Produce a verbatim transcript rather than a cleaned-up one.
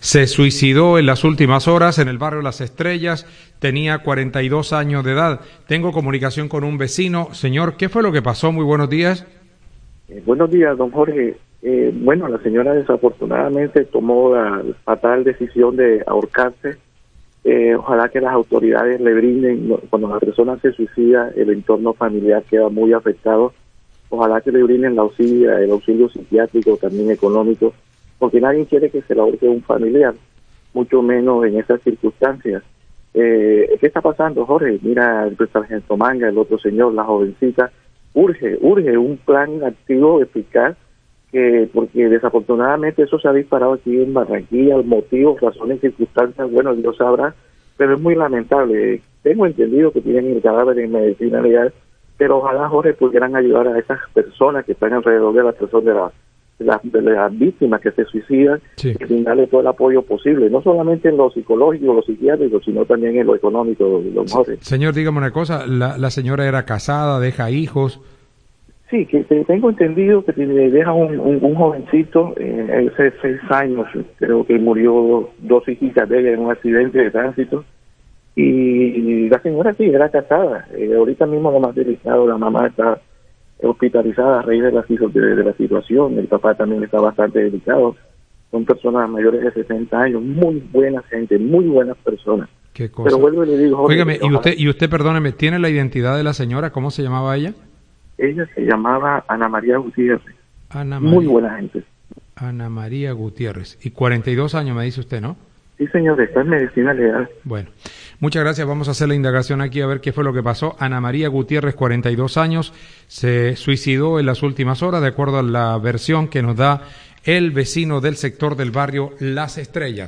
se suicidó en las últimas horas en el barrio Las Estrellas, tenía cuarenta y dos años de edad. Tengo comunicación con un vecino. Señor, ¿qué fue lo que pasó? Muy buenos días. Eh, buenos días, don Jorge. Eh, bueno, la señora desafortunadamente tomó la fatal decisión de ahorcarse. Eh, ojalá que las autoridades le brinden, cuando la persona se suicida, el entorno familiar queda muy afectado. Ojalá que le brinden el auxilio, el auxilio psiquiátrico, también económico, porque nadie quiere que se le ahorque un familiar, mucho menos en esas circunstancias. Eh, ¿Qué está pasando, Jorge? Mira, el sargento Manga, el otro señor, la jovencita, urge, urge un plan activo, eficaz, que porque desafortunadamente eso se ha disparado aquí en Barranquilla, motivos, razones, circunstancias, bueno, Dios sabrá, pero es muy lamentable. Tengo entendido que tienen el cadáver en medicina legal, pero ojalá, Jorge, pudieran ayudar a esas personas que están alrededor de la persona, de la de las de la víctimas que se suicidan, sí, y brindarle todo el apoyo posible, no solamente en lo psicológico, lo psiquiátrico, sino también en lo económico, don Jorge. Señor, dígame una cosa, la, la señora era casada, deja hijos. Sí, que tengo entendido que deja un, un, un jovencito, eh, hace seis años, creo que murió dos hijitas de ella en un accidente de tránsito, y la señora sí, era casada. Eh, ahorita mismo lo más delicado, la mamá está hospitalizada a raíz de la, de, de la situación, el papá también está bastante delicado. Son personas mayores de sesenta años, muy buena gente, muy buenas personas. Qué cosa. Pero vuelvo y le digo, Jorge, óigame, y usted, y usted, perdóneme, ¿tiene la identidad de la señora? ¿Cómo se llamaba ella? Ella se llamaba Ana María Gutiérrez. Ana María. Muy buena gente. Ana María Gutiérrez. Y cuarenta y dos años me dice usted, ¿no? Sí, señor, está en medicina legal. Bueno, muchas gracias. Vamos a hacer la indagación aquí a ver qué fue lo que pasó. Ana María Gutiérrez, cuarenta y dos años, se suicidó en las últimas horas, de acuerdo a la versión que nos da el vecino del sector del barrio Las Estrellas.